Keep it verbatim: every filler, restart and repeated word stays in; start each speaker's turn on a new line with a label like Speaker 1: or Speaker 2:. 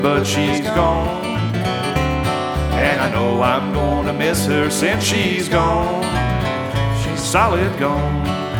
Speaker 1: but she's gone. And I know I'm gonna miss her since she's gone. She's solid gone.